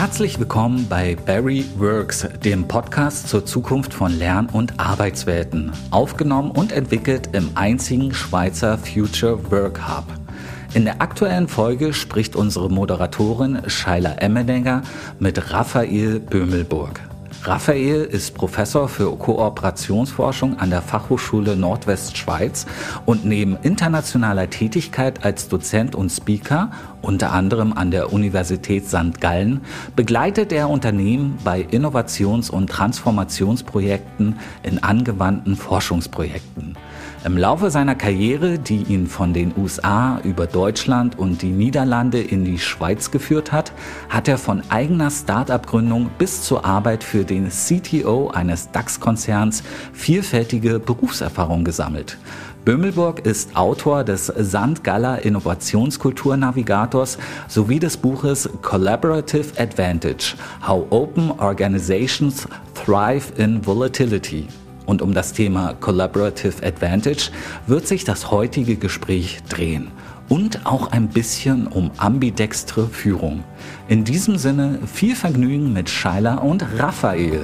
Herzlich willkommen bei Barry Works, dem Podcast zur Zukunft von Lern- und Arbeitswelten, aufgenommen und entwickelt im einzigen Schweizer Future Work Hub. In der aktuellen Folge spricht unsere Moderatorin Shaila Emmenegger mit Raphael Bömelburg. Raphael ist Professor für Kooperationsforschung an der Fachhochschule Nordwestschweiz und neben internationaler Tätigkeit als Dozent und Speaker, unter anderem an der Universität St. Gallen, begleitet er Unternehmen bei Innovations- und Transformationsprojekten in angewandten Forschungsprojekten. Im Laufe seiner Karriere, die ihn von den USA über Deutschland und die Niederlande in die Schweiz geführt hat, hat er von eigener Start-up-Gründung bis zur Arbeit für den CTO eines DAX-Konzerns vielfältige Berufserfahrung gesammelt. Bömelburg ist Autor des St. Galler Innovationskulturnavigators sowie des Buches Collaborative Advantage: How Open Organizations Thrive in Volatility. Und um das Thema Collaborative Advantage wird sich das heutige Gespräch drehen. Und auch ein bisschen um ambidextre Führung. In diesem Sinne viel Vergnügen mit Shaila und Raphael.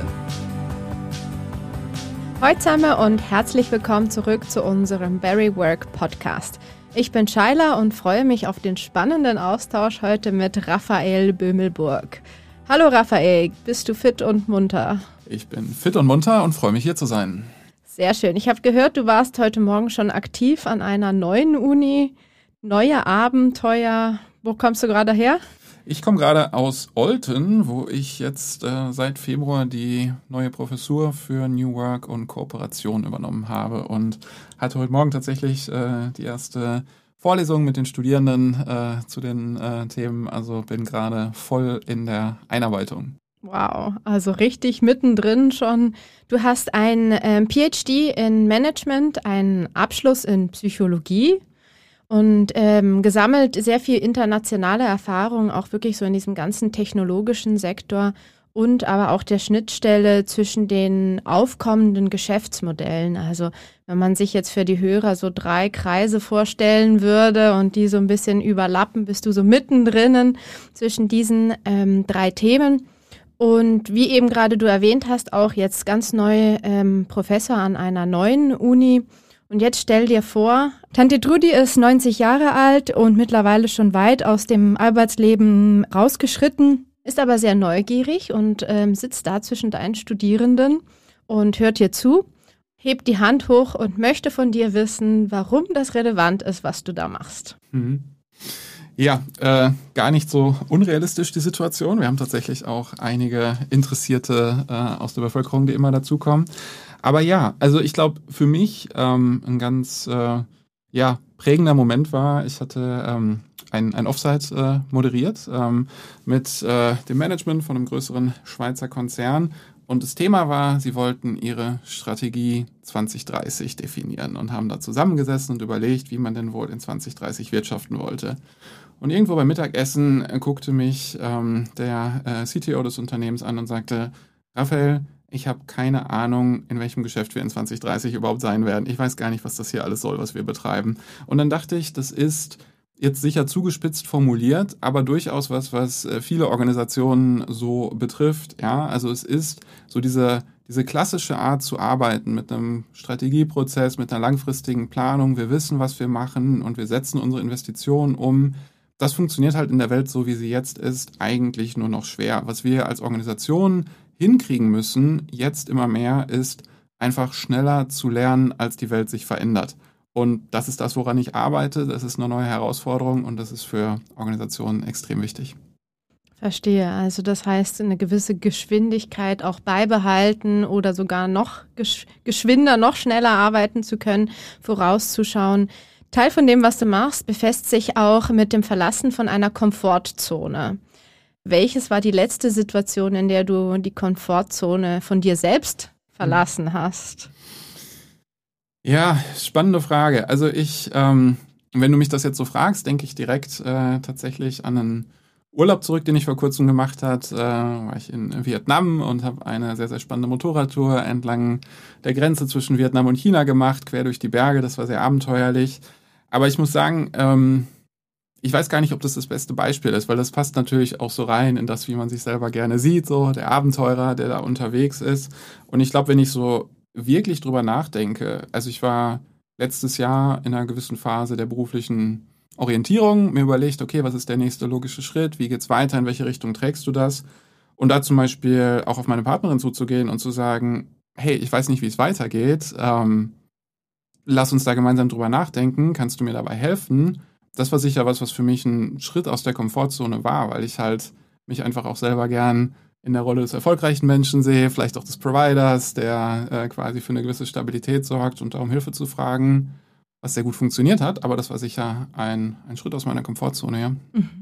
Hallo zusammen und herzlich willkommen zurück zu unserem Barry Work Podcast. Ich bin Shaila und freue mich auf den spannenden Austausch heute mit Raphael Bömelburg. Hallo Raphael, bist du fit und munter? Ich bin fit und munter und freue mich, hier zu sein. Sehr schön. Ich habe gehört, du warst heute Morgen schon aktiv an einer neuen Uni. Neue Abenteuer. Wo kommst du gerade her? Ich komme gerade aus Olten, wo ich jetzt seit Februar die neue Professur für New Work und Kooperation übernommen habe und hatte heute Morgen tatsächlich die erste Vorlesung mit den Studierenden zu den Themen. Also bin gerade voll in der Einarbeitung. Wow, also richtig mittendrin schon. Du hast ein PhD in Management, einen Abschluss in Psychologie und gesammelt sehr viel internationale Erfahrung, auch wirklich so in diesem ganzen technologischen Sektor und aber auch der Schnittstelle zwischen den aufkommenden Geschäftsmodellen. Also wenn man sich jetzt für die Hörer so 3 Kreise vorstellen würde und die so ein bisschen überlappen, bist du so mittendrin zwischen diesen 3 Themen. Und wie eben gerade du erwähnt hast, auch jetzt ganz neu Professor an einer neuen Uni. Und jetzt stell dir vor, Tante Trudi ist 90 Jahre alt und mittlerweile schon weit aus dem Arbeitsleben rausgeschritten, ist aber sehr neugierig und sitzt da zwischen deinen Studierenden und hört dir zu, hebt die Hand hoch und möchte von dir wissen, warum das relevant ist, was du da machst. Ja, gar nicht so unrealistisch die Situation. Wir haben tatsächlich auch einige Interessierte aus der Bevölkerung, die immer dazukommen. Aber ja, also ich glaube, für mich ein ganz prägender Moment war, ich hatte ein Offsite moderiert mit dem Management von einem größeren Schweizer Konzern. Und das Thema war, sie wollten ihre Strategie 2030 definieren und haben da zusammengesessen und überlegt, wie man denn wohl in 2030 wirtschaften wollte. Und irgendwo beim Mittagessen guckte mich der CTO des Unternehmens an und sagte, Raphael, ich habe keine Ahnung, in welchem Geschäft wir in 2030 überhaupt sein werden. Ich weiß gar nicht, was das hier alles soll, was wir betreiben. Und dann dachte ich, das ist jetzt sicher zugespitzt formuliert, aber durchaus was viele Organisationen so betrifft. Ja, also es ist so diese klassische Art zu arbeiten mit einem Strategieprozess, mit einer langfristigen Planung. Wir wissen, was wir machen und wir setzen unsere Investitionen um. Das funktioniert halt in der Welt, so wie sie jetzt ist, eigentlich nur noch schwer. Was wir als Organisation hinkriegen müssen, jetzt immer mehr, ist einfach schneller zu lernen, als die Welt sich verändert. Und das ist das, woran ich arbeite. Das ist eine neue Herausforderung und das ist für Organisationen extrem wichtig. Verstehe. Also das heißt, eine gewisse Geschwindigkeit auch beibehalten oder sogar noch geschwinder, noch schneller arbeiten zu können, vorauszuschauen. Teil von dem, was du machst, befasst sich auch mit dem Verlassen von einer Komfortzone. Welches war die letzte Situation, in der du die Komfortzone von dir selbst verlassen hast? Ja, spannende Frage. Also wenn du mich das jetzt so fragst, denke ich direkt tatsächlich an einen Urlaub zurück, den ich vor kurzem gemacht habe. War ich in Vietnam und habe eine sehr, sehr spannende Motorradtour entlang der Grenze zwischen Vietnam und China gemacht, quer durch die Berge. Das war sehr abenteuerlich. Aber ich muss sagen, ich weiß gar nicht, ob das beste Beispiel ist, weil das passt natürlich auch so rein in das, wie man sich selber gerne sieht, so der Abenteurer, der da unterwegs ist. Und ich glaube, wenn ich so wirklich drüber nachdenke, also ich war letztes Jahr in einer gewissen Phase der beruflichen Orientierung, mir überlegt, okay, was ist der nächste logische Schritt, wie geht's weiter, in welche Richtung trägst du das? Und da zum Beispiel auch auf meine Partnerin zuzugehen und zu sagen, hey, ich weiß nicht, wie es weitergeht, lass uns da gemeinsam drüber nachdenken, kannst du mir dabei helfen? Das war sicher was für mich ein Schritt aus der Komfortzone war, weil ich halt mich einfach auch selber gern in der Rolle des erfolgreichen Menschen sehe, vielleicht auch des Providers, der quasi für eine gewisse Stabilität sorgt und darum Hilfe zu fragen, was sehr gut funktioniert hat, aber das war sicher ein Schritt aus meiner Komfortzone, ja.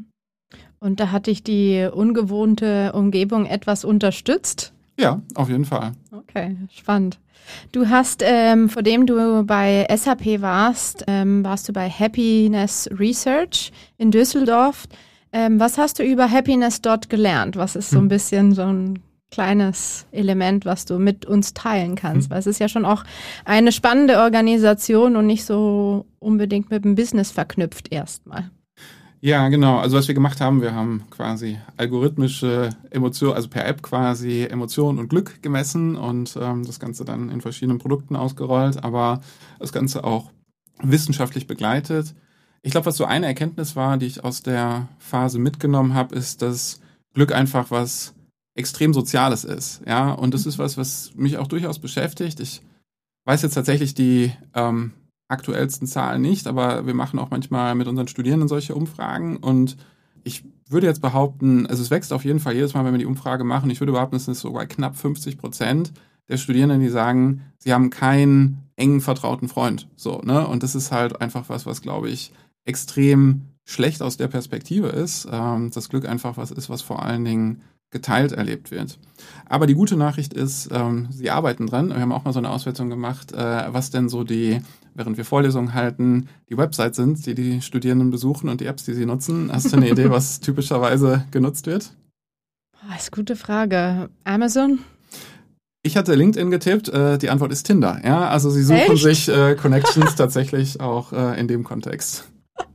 Und da hat dich die ungewohnte Umgebung etwas unterstützt? Ja, auf jeden Fall. Okay, spannend. Du hast, vor dem du bei SAP warst, warst du bei Happiness Research in Düsseldorf. Was hast du über Happiness dort gelernt? Was ist so ein bisschen so ein kleines Element, was du mit uns teilen kannst? Weil es ist ja schon auch eine spannende Organisation und nicht so unbedingt mit dem Business verknüpft erstmal. Ja, genau. Also was wir gemacht haben, wir haben quasi algorithmische Emotionen, also per App quasi Emotionen und Glück gemessen und das Ganze dann in verschiedenen Produkten ausgerollt, aber das Ganze auch wissenschaftlich begleitet. Ich glaube, was so eine Erkenntnis war, die ich aus der Phase mitgenommen habe, ist, dass Glück einfach was extrem Soziales ist. Ja, und das ist was mich auch durchaus beschäftigt. Ich weiß jetzt tatsächlich die aktuellsten Zahlen nicht, aber wir machen auch manchmal mit unseren Studierenden solche Umfragen und ich würde jetzt behaupten, also es wächst auf jeden Fall jedes Mal, wenn wir die Umfrage machen, ich würde behaupten, es ist sogar knapp 50% der Studierenden, die sagen, sie haben keinen engen, vertrauten Freund. So, ne? Und das ist halt einfach was glaube ich, extrem schlecht aus der Perspektive ist, dass Glück einfach was ist, was vor allen Dingen geteilt erlebt wird. Aber die gute Nachricht ist, sie arbeiten dran. Wir haben auch mal so eine Auswertung gemacht, was denn so während wir Vorlesungen halten, die Websites sind, die Studierenden besuchen und die Apps, die sie nutzen. Hast du eine Idee, was typischerweise genutzt wird? Das ist eine gute Frage. Amazon? Ich hatte LinkedIn getippt, die Antwort ist Tinder. Ja, also sie suchen sich Connections tatsächlich auch in dem Kontext.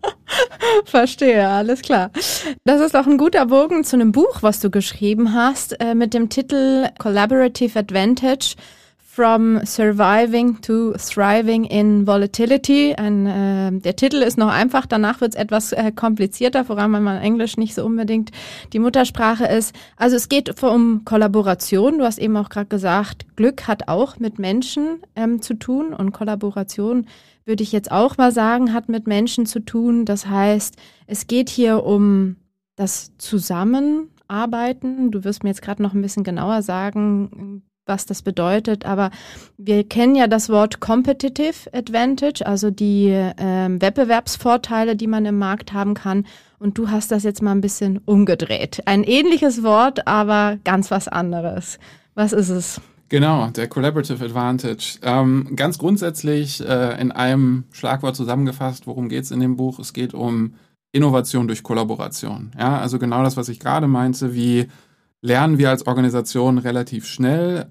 Verstehe, alles klar. Das ist auch ein guter Bogen zu einem Buch, was du geschrieben hast, mit dem Titel Collaborative Advantage From Surviving to Thriving in Volatility. Der Titel ist noch einfach, danach wird es etwas komplizierter, vor allem wenn man Englisch nicht so unbedingt die Muttersprache ist. Also es geht um Kollaboration. Du hast eben auch gerade gesagt, Glück hat auch mit Menschen zu tun und Kollaboration, würde ich jetzt auch mal sagen, hat mit Menschen zu tun. Das heißt, es geht hier um das Zusammenarbeiten. Du wirst mir jetzt gerade noch ein bisschen genauer sagen, was das bedeutet, aber wir kennen ja das Wort Competitive Advantage, also die Wettbewerbsvorteile, die man im Markt haben kann. Und du hast das jetzt mal ein bisschen umgedreht. Ein ähnliches Wort, aber ganz was anderes. Was ist es? Genau, der Collaborative Advantage. Ganz grundsätzlich in einem Schlagwort zusammengefasst, worum geht es in dem Buch? Es geht um Innovation durch Kollaboration. Ja, also genau das, was ich gerade meinte, wie lernen wir als Organisation relativ schnell.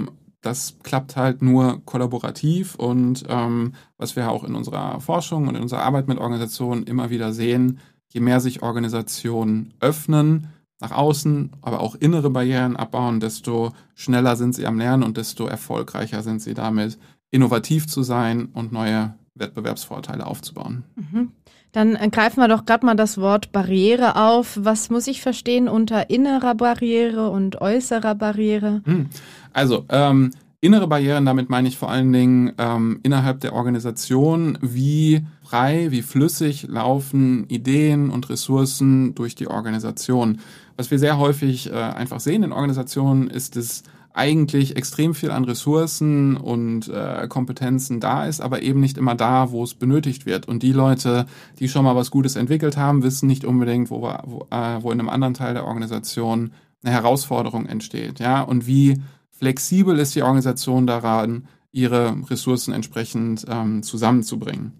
Das klappt halt nur kollaborativ und was wir auch in unserer Forschung und in unserer Arbeit mit Organisationen immer wieder sehen, je mehr sich Organisationen öffnen, nach außen, aber auch innere Barrieren abbauen, desto schneller sind sie am Lernen und desto erfolgreicher sind sie damit, innovativ zu sein und neue Wettbewerbsvorteile aufzubauen. Mhm. Dann greifen wir doch gerade mal das Wort Barriere auf. Was muss ich verstehen unter innerer Barriere und äußerer Barriere? Also, innere Barrieren, damit meine ich vor allen Dingen innerhalb der Organisation, wie frei, wie flüssig laufen Ideen und Ressourcen durch die Organisation. Was wir sehr häufig einfach sehen in Organisationen, ist es eigentlich extrem viel an Ressourcen und Kompetenzen da ist, aber eben nicht immer da, wo es benötigt wird. Und die Leute, die schon mal was Gutes entwickelt haben, wissen nicht unbedingt, wo in einem anderen Teil der Organisation eine Herausforderung entsteht. Ja? Und wie flexibel ist die Organisation daran, ihre Ressourcen entsprechend zusammenzubringen.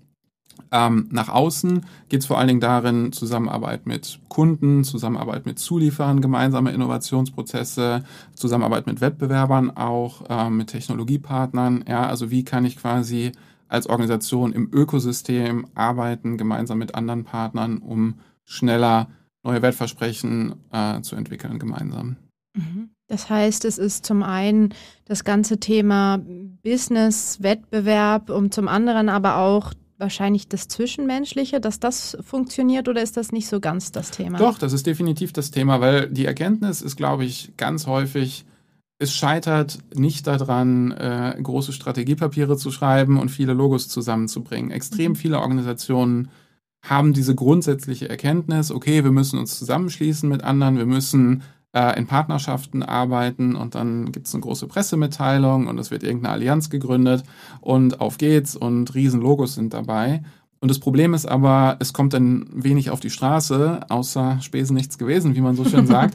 Nach außen geht es vor allen Dingen darin, Zusammenarbeit mit Kunden, Zusammenarbeit mit Zulieferern, gemeinsame Innovationsprozesse, Zusammenarbeit mit Wettbewerbern, auch mit Technologiepartnern. Ja, also wie kann ich quasi als Organisation im Ökosystem arbeiten, gemeinsam mit anderen Partnern, um schneller neue Wertversprechen zu entwickeln gemeinsam. Das heißt, es ist zum einen das ganze Thema Business, Wettbewerb und zum anderen aber auch wahrscheinlich das Zwischenmenschliche, dass das funktioniert, oder ist das nicht so ganz das Thema? Doch, das ist definitiv das Thema, weil die Erkenntnis ist, glaube ich, ganz häufig, es scheitert nicht daran, große Strategiepapiere zu schreiben und viele Logos zusammenzubringen. Extrem viele Organisationen haben diese grundsätzliche Erkenntnis, okay, wir müssen uns zusammenschließen mit anderen, wir müssen in Partnerschaften arbeiten und dann gibt es eine große Pressemitteilung und es wird irgendeine Allianz gegründet und auf geht's und Riesenlogos sind dabei. Und das Problem ist aber, es kommt dann wenig auf die Straße, außer Spesen nichts gewesen, wie man so schön sagt.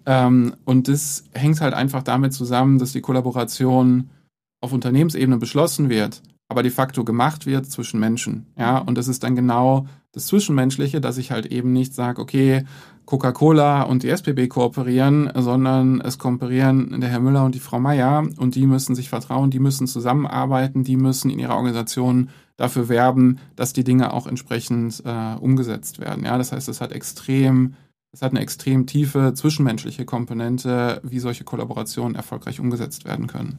Und das hängt halt einfach damit zusammen, dass die Kollaboration auf Unternehmensebene beschlossen wird, aber de facto gemacht wird zwischen Menschen. Ja, und das ist dann genau das Zwischenmenschliche, dass ich halt eben nicht sage, okay, Coca-Cola und die SBB kooperieren, sondern es kooperieren der Herr Müller und die Frau Meier und die müssen sich vertrauen, die müssen zusammenarbeiten, die müssen in ihrer Organisation dafür werben, dass die Dinge auch entsprechend umgesetzt werden. Ja, das heißt, es hat eine extrem tiefe zwischenmenschliche Komponente, wie solche Kollaborationen erfolgreich umgesetzt werden können.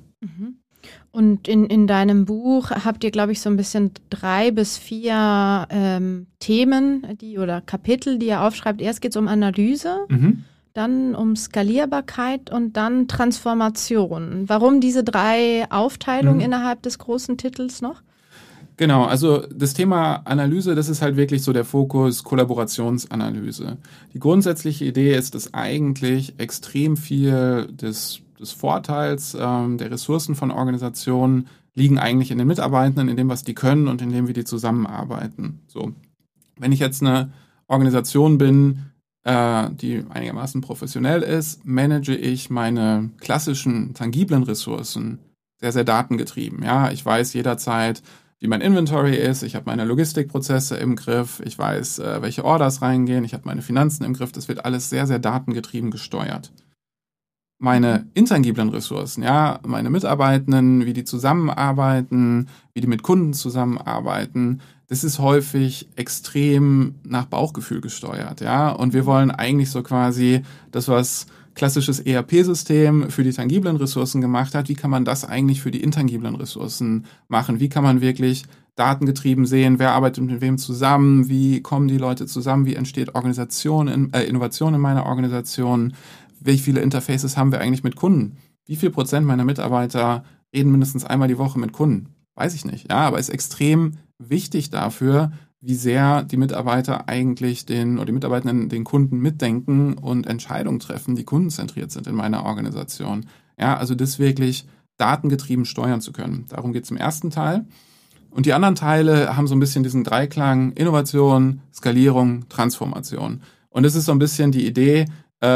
Und in deinem Buch habt ihr, glaube ich, so ein bisschen 3 bis 4 Themen oder Kapitel, die ihr aufschreibt. Erst geht es um Analyse, dann um Skalierbarkeit und dann Transformation. Warum diese 3 Aufteilungen innerhalb des großen Titels noch? Genau, also das Thema Analyse, das ist halt wirklich so der Fokus Kollaborationsanalyse. Die grundsätzliche Idee ist, dass eigentlich extrem viel des Vorteils der Ressourcen von Organisationen liegen eigentlich in den Mitarbeitenden, in dem, was die können und in dem, wie die zusammenarbeiten. So, wenn ich jetzt eine Organisation bin, die einigermaßen professionell ist, manage ich meine klassischen, tangiblen Ressourcen sehr, sehr datengetrieben. Ja, ich weiß jederzeit, wie mein Inventory ist, ich habe meine Logistikprozesse im Griff, ich weiß, welche Orders reingehen, ich habe meine Finanzen im Griff, das wird alles sehr, sehr datengetrieben gesteuert. Meine intangiblen Ressourcen, ja, meine Mitarbeitenden, wie die zusammenarbeiten, wie die mit Kunden zusammenarbeiten, das ist häufig extrem nach Bauchgefühl gesteuert, ja, und wir wollen eigentlich so quasi das, was klassisches ERP-System für die tangiblen Ressourcen gemacht hat, wie kann man das eigentlich für die intangiblen Ressourcen machen? Wie kann man wirklich datengetrieben sehen, wer arbeitet mit wem zusammen, wie kommen die Leute zusammen, wie entsteht Innovation in meiner Organisation, wie viele Interfaces haben wir eigentlich mit Kunden? Wie viel Prozent meiner Mitarbeiter reden mindestens einmal die Woche mit Kunden? Weiß ich nicht, ja, aber ist extrem wichtig dafür, wie sehr die Mitarbeiter eigentlich die Mitarbeitenden den Kunden mitdenken und Entscheidungen treffen, die kundenzentriert sind in meiner Organisation. Ja, also das wirklich datengetrieben steuern zu können. Darum geht es im ersten Teil. Und die anderen Teile haben so ein bisschen diesen Dreiklang Innovation, Skalierung, Transformation. Und das ist so ein bisschen die Idee,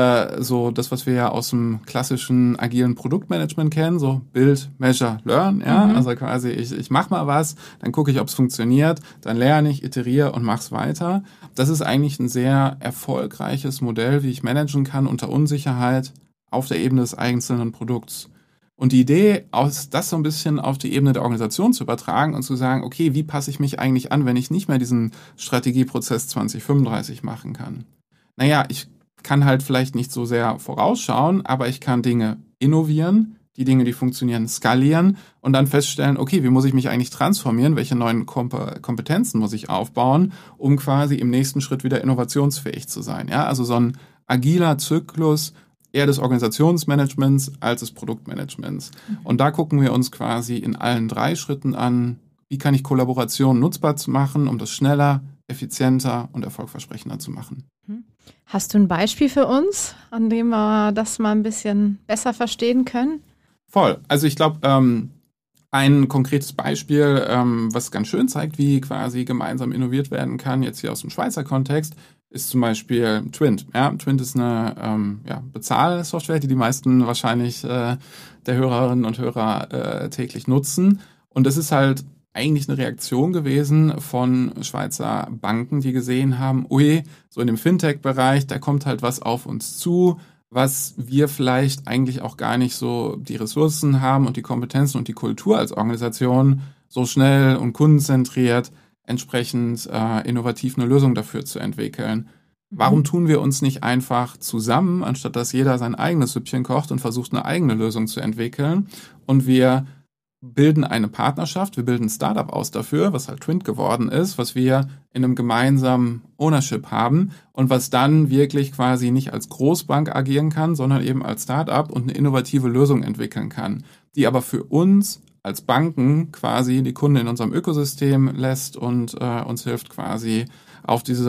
so das, was wir ja aus dem klassischen agilen Produktmanagement kennen, so Build, Measure, Learn, ja, also quasi ich mache mal was, dann gucke ich, ob es funktioniert, dann lerne ich, iteriere und mach's weiter. Das ist eigentlich ein sehr erfolgreiches Modell, wie ich managen kann unter Unsicherheit auf der Ebene des einzelnen Produkts. Und die Idee, das so ein bisschen auf die Ebene der Organisation zu übertragen und zu sagen, okay, wie passe ich mich eigentlich an, wenn ich nicht mehr diesen Strategieprozess 2035 machen kann? Naja, ich kann halt vielleicht nicht so sehr vorausschauen, aber ich kann Dinge innovieren, die Dinge, die funktionieren, skalieren und dann feststellen, okay, wie muss ich mich eigentlich transformieren, welche neuen Kompetenzen muss ich aufbauen, um quasi im nächsten Schritt wieder innovationsfähig zu sein. Ja, also so ein agiler Zyklus eher des Organisationsmanagements als des Produktmanagements. Und da gucken wir uns quasi in allen 3 Schritten an, wie kann ich Kollaboration nutzbar machen, um das schneller, effizienter und erfolgversprechender zu machen. Hast du ein Beispiel für uns, an dem wir das mal ein bisschen besser verstehen können? Voll. Also ich glaube, ein konkretes Beispiel, was ganz schön zeigt, wie quasi gemeinsam innoviert werden kann, jetzt hier aus dem Schweizer Kontext, ist zum Beispiel Twint. Ja, Twint ist eine Bezahlsoftware, die meisten wahrscheinlich der Hörerinnen und Hörer täglich nutzen. Und das ist halt eigentlich eine Reaktion gewesen von Schweizer Banken, die gesehen haben, ui, so in dem Fintech-Bereich, da kommt halt was auf uns zu, was wir vielleicht eigentlich auch gar nicht so die Ressourcen haben und die Kompetenzen und die Kultur als Organisation so schnell und kundenzentriert entsprechend innovativ eine Lösung dafür zu entwickeln. Warum tun wir uns nicht einfach zusammen, anstatt dass jeder sein eigenes Süppchen kocht und versucht, eine eigene Lösung zu entwickeln? Und wir bilden eine Partnerschaft, wir bilden ein Startup aus dafür, was halt Twint geworden ist, was wir in einem gemeinsamen Ownership haben und was dann wirklich quasi nicht als Großbank agieren kann, sondern eben als Startup und eine innovative Lösung entwickeln kann, die aber für uns als Banken quasi die Kunden in unserem Ökosystem lässt und uns hilft quasi auf dieses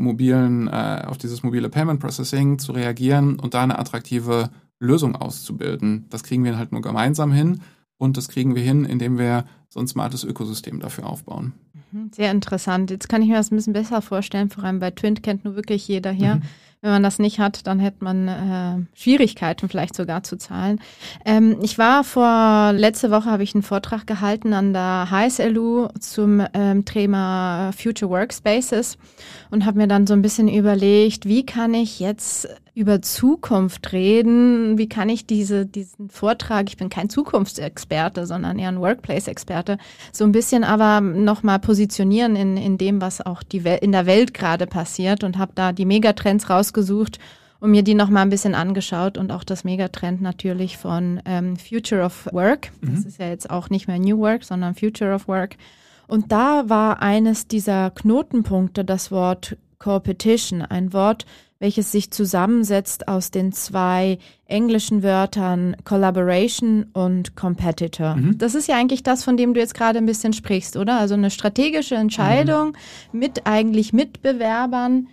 mobile Payment Processing zu reagieren und da eine attraktive Lösung auszubilden. Das kriegen wir halt nur gemeinsam hin. Und das kriegen wir hin, indem wir so ein smartes Ökosystem dafür aufbauen. Sehr interessant. Jetzt kann ich mir das ein bisschen besser vorstellen. Vor allem bei Twint kennt nur wirklich jeder hier. Wenn man das nicht hat, dann hätte man Schwierigkeiten vielleicht sogar zu zahlen. Ich war letzte Woche habe ich einen Vortrag gehalten an der HSLU zum Thema Future Workspaces und habe mir dann so ein bisschen überlegt, wie kann ich jetzt über Zukunft reden? Wie kann ich diesen Vortrag, ich bin kein Zukunftsexperte, sondern eher ein Workplace-Experte, so ein bisschen aber nochmal positionieren in dem, was auch in der Welt gerade passiert und habe da die Megatrends rausgesucht und mir die nochmal ein bisschen angeschaut und auch das Megatrend natürlich von Future of Work. Das ist ja jetzt auch nicht mehr New Work, sondern Future of Work. Und da war eines dieser Knotenpunkte das Wort Competition, ein Wort, welches sich zusammensetzt aus den zwei englischen Wörtern Collaboration und Competitor. Das ist ja eigentlich das, von dem du jetzt gerade ein bisschen sprichst, oder? Also eine strategische Entscheidung mit Mitbewerbern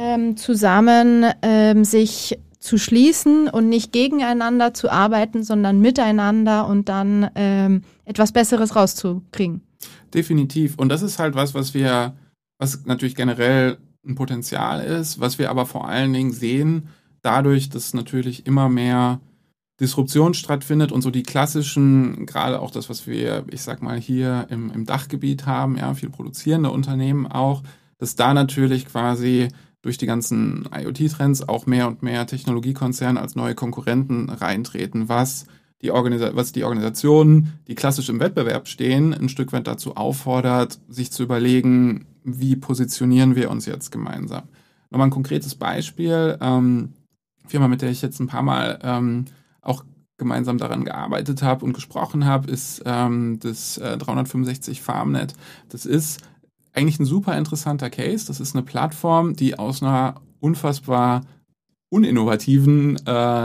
zusammen sich zu schließen und nicht gegeneinander zu arbeiten, sondern miteinander und dann etwas Besseres rauszukriegen. Definitiv. Und das ist halt was natürlich generell ein Potenzial ist, was wir aber vor allen Dingen sehen, dadurch, dass natürlich immer mehr Disruption stattfindet und so die klassischen, gerade auch das, was wir, ich sag mal, hier im Dachgebiet haben, ja, viel produzierende Unternehmen auch, dass da natürlich quasi durch die ganzen IoT-Trends auch mehr und mehr Technologiekonzerne als neue Konkurrenten reintreten, was die Organisationen, die klassisch im Wettbewerb stehen, ein Stück weit dazu auffordert, sich zu überlegen, wie positionieren wir uns jetzt gemeinsam. Nochmal ein konkretes Beispiel. Firma, mit der ich jetzt ein paar Mal auch gemeinsam daran gearbeitet habe und gesprochen habe, ist das 365 FarmNet. Das ist eigentlich ein super interessanter Case. Das ist eine Plattform, die aus einer unfassbar uninnovativen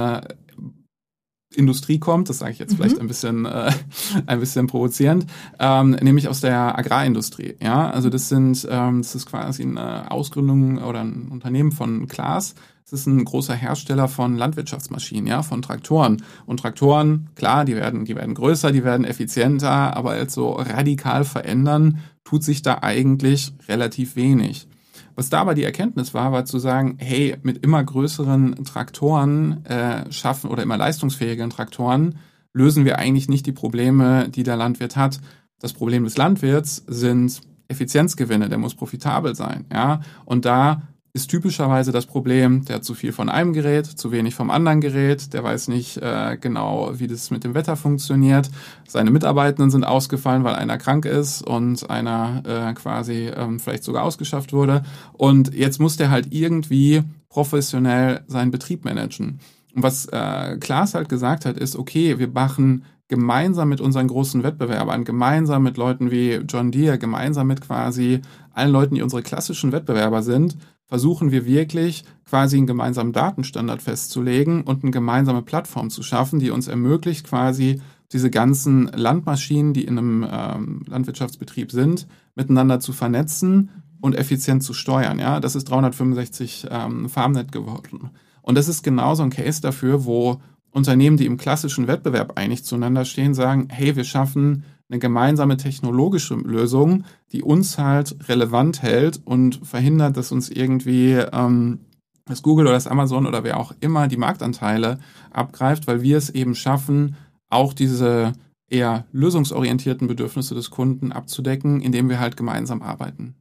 Industrie kommt, das sage ich jetzt vielleicht ein bisschen provozierend, nämlich aus der Agrarindustrie. Ja, also das ist quasi eine Ausgründung oder ein Unternehmen von Claas. Es ist ein großer Hersteller von Landwirtschaftsmaschinen, ja, von Traktoren. Und Traktoren, klar, die werden größer, die werden effizienter, aber als so radikal verändern tut sich da eigentlich relativ wenig. Was da aber die Erkenntnis war zu sagen, hey, mit immer größeren Traktoren oder immer leistungsfähigeren Traktoren lösen wir eigentlich nicht die Probleme, die der Landwirt hat. Das Problem des Landwirts sind Effizienzgewinne, der muss profitabel sein, ja. Und da ist typischerweise das Problem, der hat zu viel von einem Gerät, zu wenig vom anderen Gerät, der weiß nicht genau, wie das mit dem Wetter funktioniert. Seine Mitarbeitenden sind ausgefallen, weil einer krank ist und einer vielleicht sogar ausgeschafft wurde. Und jetzt muss der halt irgendwie professionell seinen Betrieb managen. Und was Claas halt gesagt hat, ist, okay, wir machen gemeinsam mit unseren großen Wettbewerbern, gemeinsam mit Leuten wie John Deere, gemeinsam mit quasi allen Leuten, die unsere klassischen Wettbewerber sind, versuchen wir wirklich quasi einen gemeinsamen Datenstandard festzulegen und eine gemeinsame Plattform zu schaffen, die uns ermöglicht, quasi diese ganzen Landmaschinen, die in einem Landwirtschaftsbetrieb sind, miteinander zu vernetzen und effizient zu steuern. Ja, das ist 365 FarmNet geworden. Und das ist genauso ein Case dafür, wo Unternehmen, die im klassischen Wettbewerb eigentlich zueinander stehen, sagen, hey, wir schaffen eine gemeinsame technologische Lösung, die uns halt relevant hält und verhindert, dass uns irgendwie das Google oder das Amazon oder wer auch immer die Marktanteile abgreift, weil wir es eben schaffen, auch diese eher lösungsorientierten Bedürfnisse des Kunden abzudecken, indem wir halt gemeinsam arbeiten.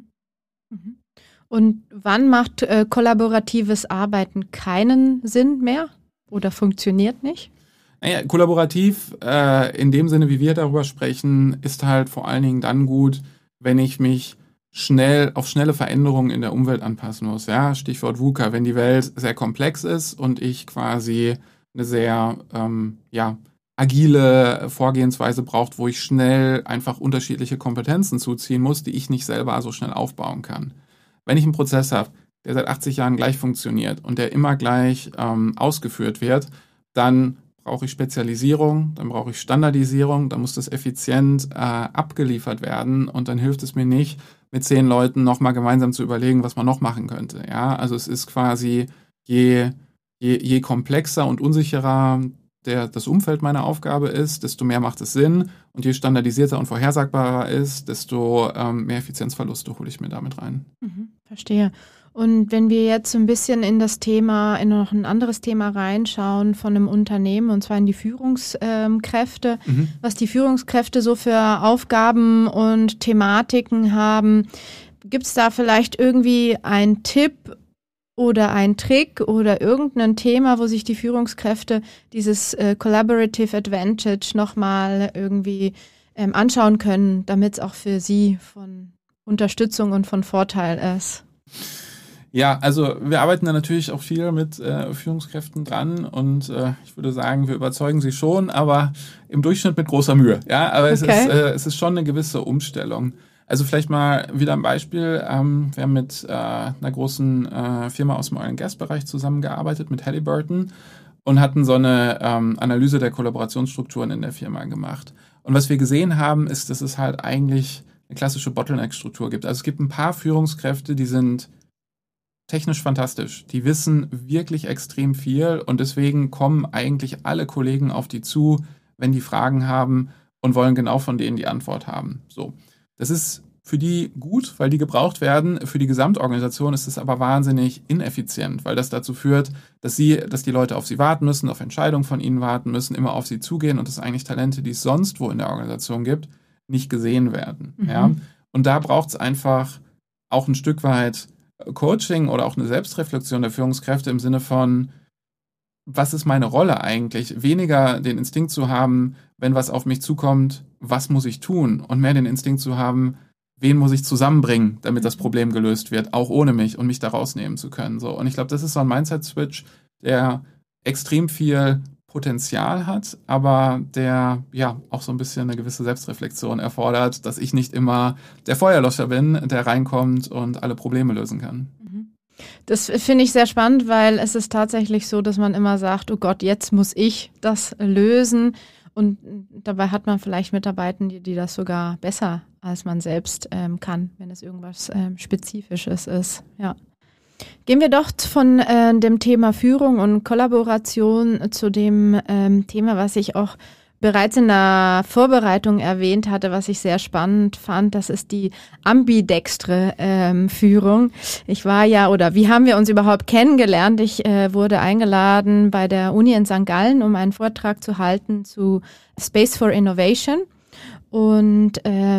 Und wann macht kollaboratives Arbeiten keinen Sinn mehr oder funktioniert nicht? Naja, kollaborativ in dem Sinne, wie wir darüber sprechen, ist halt vor allen Dingen dann gut, wenn ich mich auf schnelle Veränderungen in der Umwelt anpassen muss. Ja, Stichwort VUCA, wenn die Welt sehr komplex ist und ich quasi eine sehr agile Vorgehensweise braucht, wo ich schnell einfach unterschiedliche Kompetenzen zuziehen muss, die ich nicht selber so schnell aufbauen kann. Wenn ich einen Prozess habe, der seit 80 Jahren gleich funktioniert und der immer gleich ausgeführt wird, dann brauche ich Spezialisierung, dann brauche ich Standardisierung, dann muss das effizient abgeliefert werden und dann hilft es mir nicht, mit 10 Leuten nochmal gemeinsam zu überlegen, was man noch machen könnte. Ja, also es ist quasi, je komplexer und unsicherer das Umfeld meiner Aufgabe ist, desto mehr macht es Sinn und je standardisierter und vorhersagbarer ist, desto mehr Effizienzverluste hole ich mir damit rein. Verstehe. Und wenn wir jetzt so ein bisschen in noch ein anderes Thema reinschauen von einem Unternehmen, und zwar in die Führungskräfte, was die Führungskräfte so für Aufgaben und Thematiken haben, gibt es da vielleicht irgendwie einen Tipp oder einen Trick oder irgendein Thema, wo sich die Führungskräfte dieses Collaborative Advantage nochmal irgendwie anschauen können, damit es auch für sie von Unterstützung und von Vorteil ist? Ja, also wir arbeiten da natürlich auch viel mit Führungskräften dran und ich würde sagen, wir überzeugen sie schon, aber im Durchschnitt mit großer Mühe. Ja, aber es ist schon eine gewisse Umstellung. Also vielleicht mal wieder ein Beispiel. Wir haben mit einer großen Firma aus dem Oil- and Gas-Bereich zusammengearbeitet, mit Halliburton, und hatten so eine Analyse der Kollaborationsstrukturen in der Firma gemacht. Und was wir gesehen haben, ist, dass es halt eigentlich eine klassische Bottleneck-Struktur gibt. Also es gibt ein paar Führungskräfte, die sind technisch fantastisch. Die wissen wirklich extrem viel und deswegen kommen eigentlich alle Kollegen auf die zu, wenn die Fragen haben und wollen genau von denen die Antwort haben. So. Das ist für die gut, weil die gebraucht werden. Für die Gesamtorganisation ist es aber wahnsinnig ineffizient, weil das dazu führt, dass die Leute auf sie warten müssen, auf Entscheidungen von ihnen warten müssen, immer auf sie zugehen und dass eigentlich Talente, die es sonst wo in der Organisation gibt, nicht gesehen werden. Ja? Und da braucht es einfach auch ein Stück weit Coaching oder auch eine Selbstreflexion der Führungskräfte im Sinne von, was ist meine Rolle eigentlich? Weniger den Instinkt zu haben, wenn was auf mich zukommt, was muss ich tun? Und mehr den Instinkt zu haben, wen muss ich zusammenbringen, damit das Problem gelöst wird, auch ohne mich und mich da rausnehmen zu können. So. Und ich glaube, das ist so ein Mindset-Switch, der extrem viel Potenzial hat, aber der ja auch so ein bisschen eine gewisse Selbstreflexion erfordert, dass ich nicht immer der Feuerlöscher bin, der reinkommt und alle Probleme lösen kann. Das finde ich sehr spannend, weil es ist tatsächlich so, dass man immer sagt, oh Gott, jetzt muss ich das lösen. Und dabei hat man vielleicht Mitarbeitende, die das sogar besser als man selbst kann, wenn es irgendwas Spezifisches ist. Ja. Gehen wir doch von dem Thema Führung und Kollaboration zu dem Thema, was ich auch bereits in der Vorbereitung erwähnt hatte, was ich sehr spannend fand. Das ist die ambidextre Führung. Wie haben wir uns überhaupt kennengelernt? Ich wurde eingeladen bei der Uni in St. Gallen, um einen Vortrag zu halten zu Space for Innovation. Und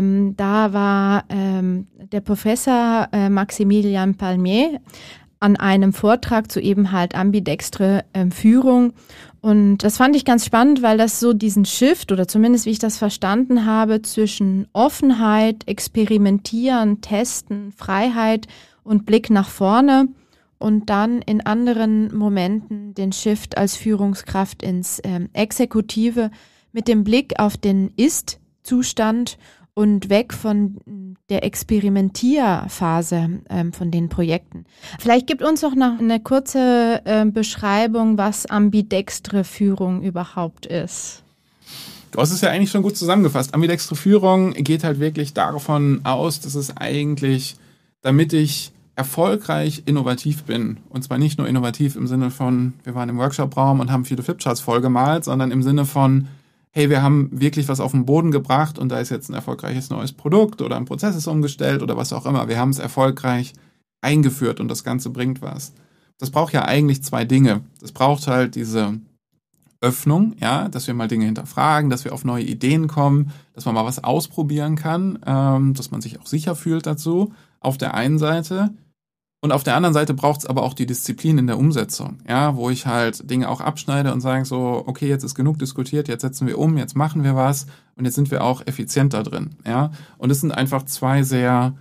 da war der Professor Maximilian Palmier an einem Vortrag zu eben halt ambidextre Führung. Und das fand ich ganz spannend, weil das so diesen Shift, oder zumindest wie ich das verstanden habe, zwischen Offenheit, Experimentieren, Testen, Freiheit und Blick nach vorne und dann in anderen Momenten den Shift als Führungskraft ins Exekutive mit dem Blick auf den Ist-Zustand und weg von der Experimentierphase von den Projekten. Vielleicht gibt uns noch eine kurze Beschreibung, was ambidextre Führung überhaupt ist. Du hast es ja eigentlich schon gut zusammengefasst. Ambidextre Führung geht halt wirklich davon aus, dass es eigentlich, damit ich erfolgreich innovativ bin, und zwar nicht nur innovativ im Sinne von, wir waren im Workshop-Raum und haben viele Flipcharts vollgemalt, sondern im Sinne von, hey, wir haben wirklich was auf den Boden gebracht und da ist jetzt ein erfolgreiches neues Produkt oder ein Prozess ist umgestellt oder was auch immer. Wir haben es erfolgreich eingeführt und das Ganze bringt was. Das braucht ja eigentlich 2 Dinge. Das braucht halt diese Öffnung, ja, dass wir mal Dinge hinterfragen, dass wir auf neue Ideen kommen, dass man mal was ausprobieren kann, dass man sich auch sicher fühlt dazu, auf der einen Seite. Und auf der anderen Seite braucht es aber auch die Disziplin in der Umsetzung, ja, wo ich halt Dinge auch abschneide und sage so, okay, jetzt ist genug diskutiert, jetzt setzen wir um, jetzt machen wir was und jetzt sind wir auch effizienter drin, ja. Und es sind einfach 2 sehr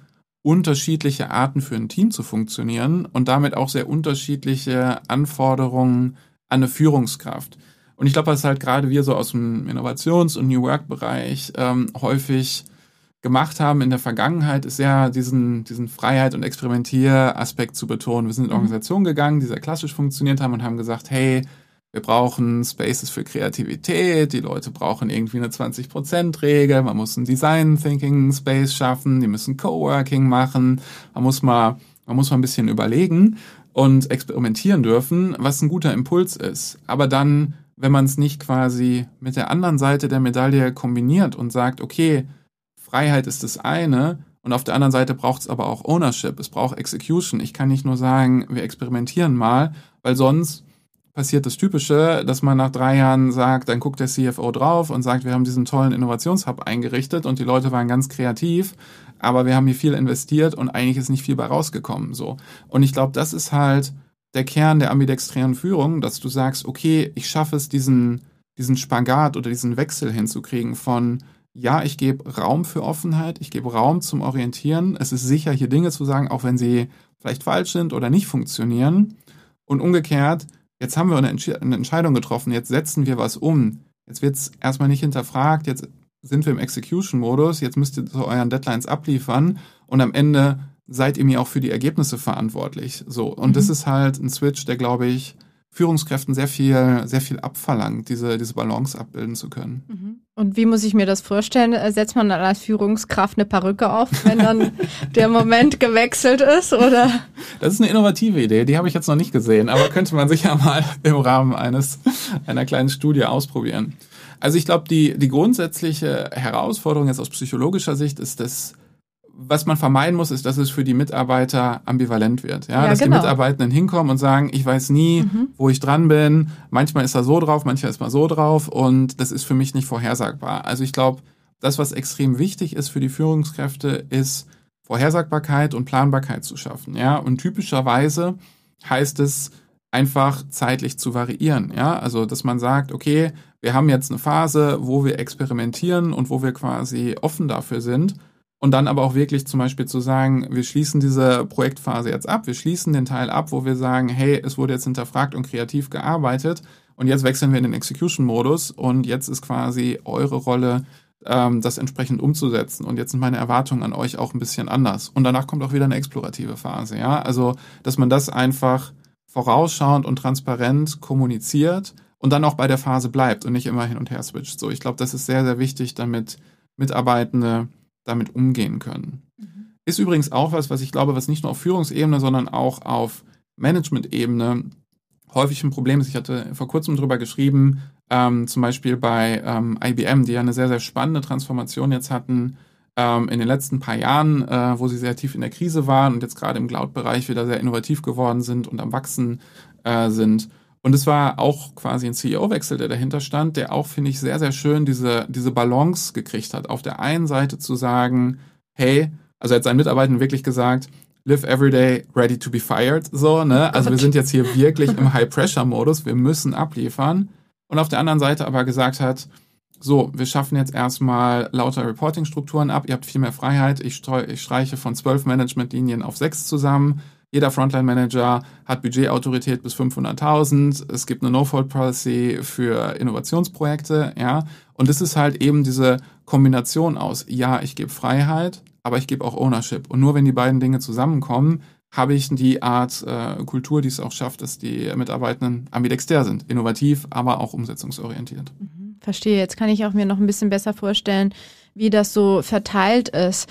unterschiedliche Arten für ein Team zu funktionieren und damit auch sehr unterschiedliche Anforderungen an eine Führungskraft. Und ich glaube, was halt gerade wir so aus dem Innovations- und New Work-Bereich häufig gemacht haben in der Vergangenheit, ist ja diesen Freiheit- und Experimentieraspekt zu betonen. Wir sind in Organisationen gegangen, die sehr klassisch funktioniert haben und haben gesagt, hey, wir brauchen Spaces für Kreativität, die Leute brauchen irgendwie eine 20%-Regel, man muss einen Design-Thinking-Space schaffen, die müssen Coworking machen, man muss mal ein bisschen überlegen und experimentieren dürfen, was ein guter Impuls ist. Aber dann, wenn man es nicht quasi mit der anderen Seite der Medaille kombiniert und sagt, okay, Freiheit ist das eine und auf der anderen Seite braucht es aber auch Ownership, es braucht Execution. Ich kann nicht nur sagen, wir experimentieren mal, weil sonst passiert das Typische, dass man nach 3 Jahren sagt, dann guckt der CFO drauf und sagt, wir haben diesen tollen Innovationshub eingerichtet und die Leute waren ganz kreativ, aber wir haben hier viel investiert und eigentlich ist nicht viel bei rausgekommen. So. Und ich glaube, das ist halt der Kern der ambidexträren Führung, dass du sagst, okay, ich schaffe es, diesen Spagat oder diesen Wechsel hinzukriegen von, ja, ich gebe Raum für Offenheit, ich gebe Raum zum Orientieren. Es ist sicher, hier Dinge zu sagen, auch wenn sie vielleicht falsch sind oder nicht funktionieren. Und umgekehrt, jetzt haben wir eine Entscheidung getroffen, jetzt setzen wir was um. Jetzt wird es erstmal nicht hinterfragt, jetzt sind wir im Execution-Modus, jetzt müsst ihr zu euren Deadlines abliefern und am Ende seid ihr mir auch für die Ergebnisse verantwortlich. So. Und das ist halt ein Switch, der, glaube ich, Führungskräften sehr viel abverlangt, diese Balance abbilden zu können. Und wie muss ich mir das vorstellen? Setzt man dann als Führungskraft eine Perücke auf, wenn dann der Moment gewechselt ist, oder? Das ist eine innovative Idee, die habe ich jetzt noch nicht gesehen, aber könnte man sicher mal im Rahmen einer kleinen Studie ausprobieren. Also ich glaube, die grundsätzliche Herausforderung jetzt aus psychologischer Sicht ist das, was man vermeiden muss, ist, dass es für die Mitarbeiter ambivalent wird. Ja, dass genau. Die Mitarbeitenden hinkommen und sagen, ich weiß nie, wo ich dran bin. Manchmal ist er so drauf, manchmal ist man so drauf und das ist für mich nicht vorhersagbar. Also ich glaube, das, was extrem wichtig ist für die Führungskräfte, ist Vorhersagbarkeit und Planbarkeit zu schaffen. Ja, und typischerweise heißt es einfach zeitlich zu variieren. Ja, also dass man sagt, okay, wir haben jetzt eine Phase, wo wir experimentieren und wo wir quasi offen dafür sind. Und dann aber auch wirklich zum Beispiel zu sagen, wir schließen diese Projektphase jetzt ab, wir schließen den Teil ab, wo wir sagen, hey, es wurde jetzt hinterfragt und kreativ gearbeitet und jetzt wechseln wir in den Execution-Modus und jetzt ist quasi eure Rolle, das entsprechend umzusetzen und jetzt sind meine Erwartungen an euch auch ein bisschen anders. Und danach kommt auch wieder eine explorative Phase, ja, also dass man das einfach vorausschauend und transparent kommuniziert und dann auch bei der Phase bleibt und nicht immer hin und her switcht. So, ich glaube, das ist sehr, sehr wichtig, damit Mitarbeitende damit umgehen können. Ist übrigens auch was ich glaube, was nicht nur auf Führungsebene, sondern auch auf Management-Ebene häufig ein Problem ist. Ich hatte vor kurzem drüber geschrieben, zum Beispiel bei IBM, die ja eine sehr, sehr spannende Transformation jetzt hatten in den letzten paar Jahren, wo sie sehr tief in der Krise waren und jetzt gerade im Cloud-Bereich wieder sehr innovativ geworden sind und am Wachsen sind. Und es war auch quasi ein CEO-Wechsel, der dahinter stand, der auch, finde ich, sehr, sehr schön diese Balance gekriegt hat. Auf der einen Seite zu sagen, hey, also er hat seinen Mitarbeitern wirklich gesagt, live every day ready to be fired, so, ne? Also wir sind jetzt hier wirklich im High-Pressure-Modus, wir müssen abliefern. Und auf der anderen Seite aber gesagt hat, so, wir schaffen jetzt erstmal lauter Reporting-Strukturen ab, ihr habt viel mehr Freiheit, ich streiche von 12 Management-Linien auf 6 zusammen. Jeder Frontline-Manager hat Budgetautorität bis 500.000. Es gibt eine No-Fault-Policy für Innovationsprojekte, ja. Und das ist halt eben diese Kombination aus, ja, ich gebe Freiheit, aber ich gebe auch Ownership. Und nur wenn die beiden Dinge zusammenkommen, habe ich die Art Kultur, die es auch schafft, dass die Mitarbeitenden ambidexter sind. Innovativ, aber auch umsetzungsorientiert. Verstehe. Jetzt kann ich auch mir noch ein bisschen besser vorstellen, wie das so verteilt ist.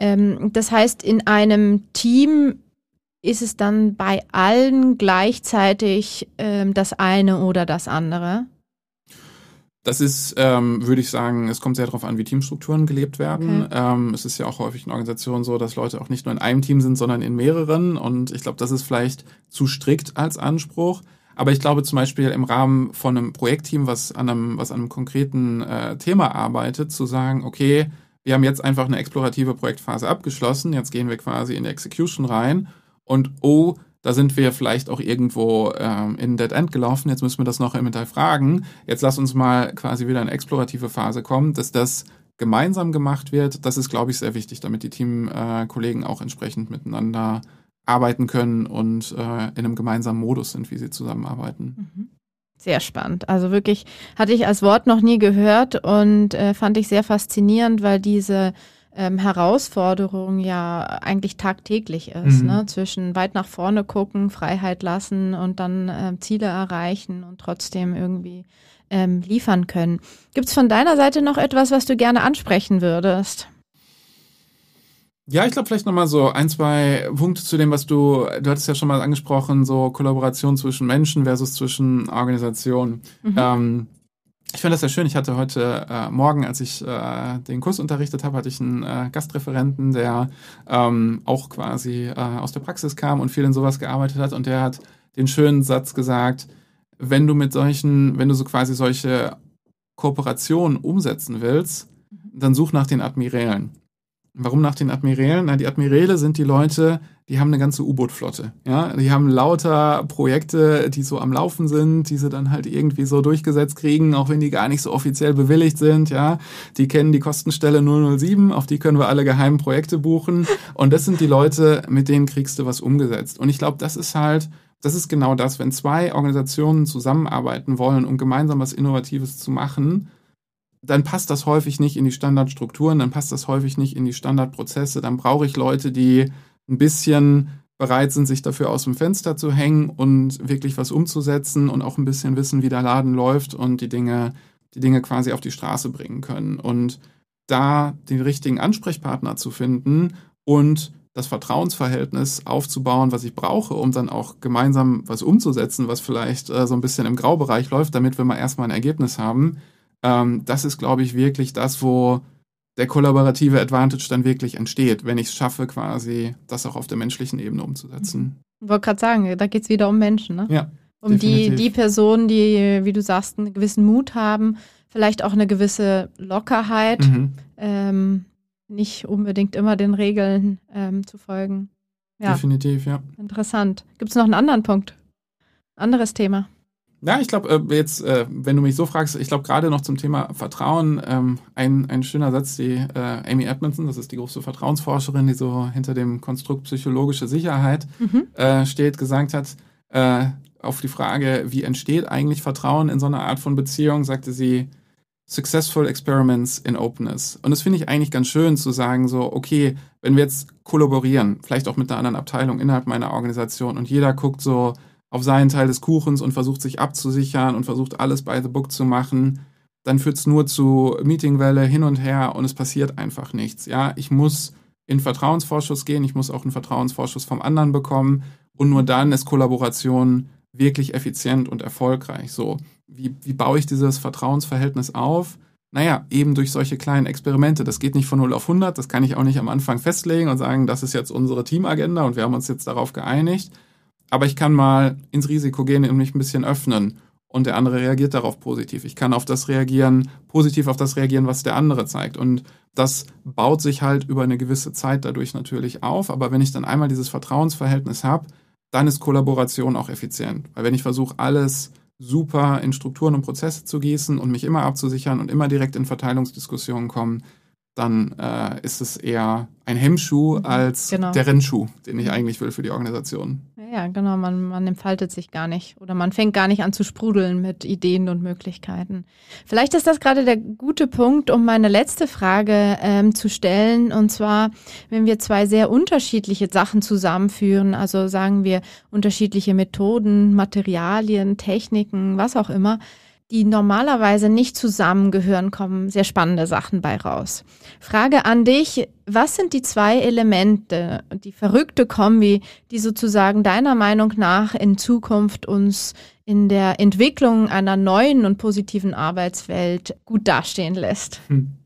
Das heißt, in einem Team ist es dann bei allen gleichzeitig das eine oder das andere? Das ist, würde ich sagen, es kommt sehr darauf an, wie Teamstrukturen gelebt werden. Okay. Es ist ja auch häufig in Organisationen so, dass Leute auch nicht nur in einem Team sind, sondern in mehreren. Und ich glaube, das ist vielleicht zu strikt als Anspruch. Aber ich glaube zum Beispiel im Rahmen von einem Projektteam, was an einem konkreten Thema arbeitet, zu sagen, okay, wir haben jetzt einfach eine explorative Projektphase abgeschlossen, jetzt gehen wir quasi in die Execution rein. Und da sind wir vielleicht auch irgendwo in Dead End gelaufen, jetzt müssen wir das noch im Detail fragen. Jetzt lass uns mal quasi wieder in eine explorative Phase kommen, dass das gemeinsam gemacht wird, das ist, glaube ich, sehr wichtig, damit die Teamkollegen auch entsprechend miteinander arbeiten können und in einem gemeinsamen Modus sind, wie sie zusammenarbeiten. Sehr spannend. Also wirklich hatte ich als Wort noch nie gehört und fand ich sehr faszinierend, weil diese Herausforderung ja eigentlich tagtäglich ist, ne? Zwischen weit nach vorne gucken, Freiheit lassen und dann Ziele erreichen und trotzdem irgendwie liefern können. Gibt es von deiner Seite noch etwas, was du gerne ansprechen würdest? Ja, ich glaube vielleicht nochmal so 1, 2 Punkte zu dem, was du hattest ja schon mal angesprochen, so Kollaboration zwischen Menschen versus zwischen Organisationen. Ich finde das sehr schön. Ich hatte heute Morgen, als ich den Kurs unterrichtet habe, hatte ich einen Gastreferenten, der auch quasi aus der Praxis kam und viel in sowas gearbeitet hat, und der hat den schönen Satz gesagt: Wenn du so quasi solche Kooperationen umsetzen willst, dann such nach den Admirälen. Warum nach den Admirälen? Na, die Admiräle sind die Leute, die haben eine ganze U-Boot-Flotte. Ja? Die haben lauter Projekte, die so am Laufen sind, die sie dann halt irgendwie so durchgesetzt kriegen, auch wenn die gar nicht so offiziell bewilligt sind. Ja? Die kennen die Kostenstelle 007, auf die können wir alle geheimen Projekte buchen. Und das sind die Leute, mit denen kriegst du was umgesetzt. Und ich glaube, das ist genau das, wenn 2 Organisationen zusammenarbeiten wollen, um gemeinsam was Innovatives zu machen, dann passt das häufig nicht in die Standardstrukturen, dann passt das häufig nicht in die Standardprozesse. Dann brauche ich Leute, die ein bisschen bereit sind, sich dafür aus dem Fenster zu hängen und wirklich was umzusetzen und auch ein bisschen wissen, wie der Laden läuft und die Dinge quasi auf die Straße bringen können. Und da den richtigen Ansprechpartner zu finden und das Vertrauensverhältnis aufzubauen, was ich brauche, um dann auch gemeinsam was umzusetzen, was vielleicht so ein bisschen im Graubereich läuft, damit wir mal erstmal ein Ergebnis haben. Das ist, glaube ich, wirklich das, wo der kollaborative Advantage dann wirklich entsteht, wenn ich es schaffe, quasi das auch auf der menschlichen Ebene umzusetzen. Ich wollte gerade sagen, da geht es wieder um Menschen, ne? Ja, um die Personen, die, wie du sagst, einen gewissen Mut haben, vielleicht auch eine gewisse Lockerheit, nicht unbedingt immer den Regeln zu folgen. Ja. Definitiv, ja. Interessant. Gibt es noch einen anderen Punkt? Anderes Thema? Ja, ich glaube, wenn du mich so fragst, ich glaube gerade noch zum Thema Vertrauen, ein schöner Satz, die Amy Edmondson, das ist die große Vertrauensforscherin, die so hinter dem Konstrukt psychologische Sicherheit steht, gesagt hat, auf die Frage, wie entsteht eigentlich Vertrauen in so einer Art von Beziehung, sagte sie: Successful experiments in openness. Und das finde ich eigentlich ganz schön zu sagen, so, okay, wenn wir jetzt kollaborieren, vielleicht auch mit einer anderen Abteilung innerhalb meiner Organisation, und jeder guckt so auf seinen Teil des Kuchens und versucht sich abzusichern und versucht alles by the book zu machen, dann führt es nur zu Meetingwelle hin und her und es passiert einfach nichts. Ja, ich muss in Vertrauensvorschuss gehen, ich muss auch einen Vertrauensvorschuss vom anderen bekommen, und nur dann ist Kollaboration wirklich effizient und erfolgreich. So, wie baue ich dieses Vertrauensverhältnis auf? Naja, eben durch solche kleinen Experimente. Das geht nicht von 0 auf 100, das kann ich auch nicht am Anfang festlegen und sagen, das ist jetzt unsere Teamagenda und wir haben uns jetzt darauf geeinigt. Aber ich kann mal ins Risiko gehen und mich ein bisschen öffnen, und der andere reagiert darauf positiv. Ich kann positiv auf das reagieren, was der andere zeigt. Und das baut sich halt über eine gewisse Zeit dadurch natürlich auf. Aber wenn ich dann einmal dieses Vertrauensverhältnis habe, dann ist Kollaboration auch effizient. Weil wenn ich versuche, alles super in Strukturen und Prozesse zu gießen und mich immer abzusichern und immer direkt in Verteilungsdiskussionen kommen, dann ist es eher ein Hemmschuh als der Rennschuh, den ich eigentlich will für die Organisation. Ja, genau, man entfaltet sich gar nicht oder man fängt gar nicht an zu sprudeln mit Ideen und Möglichkeiten. Vielleicht ist das gerade der gute Punkt, um meine letzte Frage zu stellen, und zwar, wenn wir 2 sehr unterschiedliche Sachen zusammenführen, also sagen wir unterschiedliche Methoden, Materialien, Techniken, was auch immer, die normalerweise nicht zusammengehören, kommen sehr spannende Sachen bei raus. Frage an dich: Was sind die 2 Elemente, die verrückte Kombi, die sozusagen deiner Meinung nach in Zukunft uns in der Entwicklung einer neuen und positiven Arbeitswelt gut dastehen lässt?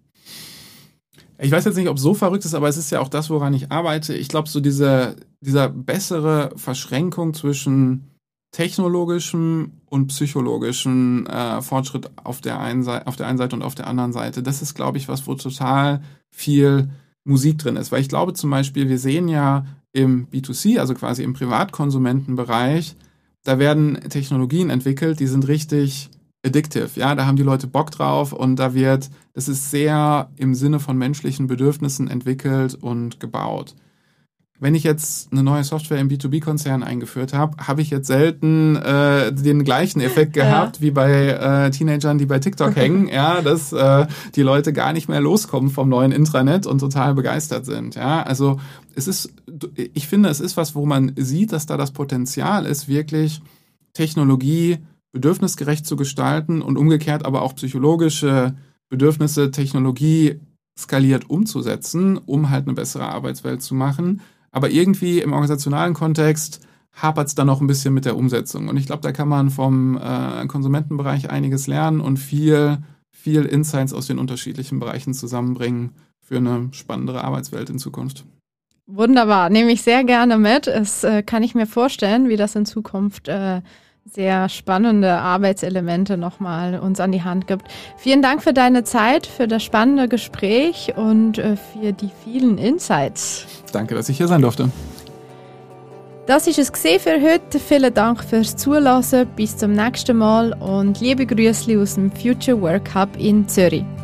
Ich weiß jetzt nicht, ob es so verrückt ist, aber es ist ja auch das, woran ich arbeite. Ich glaube, so dieser bessere Verschränkung zwischen technologischem und psychologischem Fortschritt auf der einen Seite und auf der anderen Seite, das ist, glaube ich, was, wo total viel Musik drin ist. Weil ich glaube zum Beispiel, wir sehen ja im B2C, also quasi im Privatkonsumentenbereich, da werden Technologien entwickelt, die sind richtig addictive. Ja, da haben die Leute Bock drauf und das ist sehr im Sinne von menschlichen Bedürfnissen entwickelt und gebaut. Wenn ich jetzt eine neue Software im B2B-Konzern eingeführt habe, habe ich jetzt selten den gleichen Effekt gehabt wie bei Teenagern, die bei TikTok hängen, ja, dass die Leute gar nicht mehr loskommen vom neuen Intranet und total begeistert sind. Ja, also ich finde, es ist was, wo man sieht, dass da das Potenzial ist, wirklich Technologie bedürfnisgerecht zu gestalten und umgekehrt aber auch psychologische Bedürfnisse, Technologie skaliert umzusetzen, um halt eine bessere Arbeitswelt zu machen. Aber irgendwie im organisationalen Kontext hapert es dann noch ein bisschen mit der Umsetzung. Und ich glaube, da kann man vom Konsumentenbereich einiges lernen und viel Insights aus den unterschiedlichen Bereichen zusammenbringen für eine spannendere Arbeitswelt in Zukunft. Wunderbar, nehme ich sehr gerne mit. Es kann ich mir vorstellen, wie das in Zukunft sehr spannende Arbeitselemente nochmal uns an die Hand gibt. Vielen Dank für deine Zeit, für das spannende Gespräch und für die vielen Insights. Danke, dass ich hier sein durfte. Das ist es für heute. Vielen Dank fürs Zuhören. Bis zum nächsten Mal und liebe Grüße aus dem Future Work Hub in Zürich.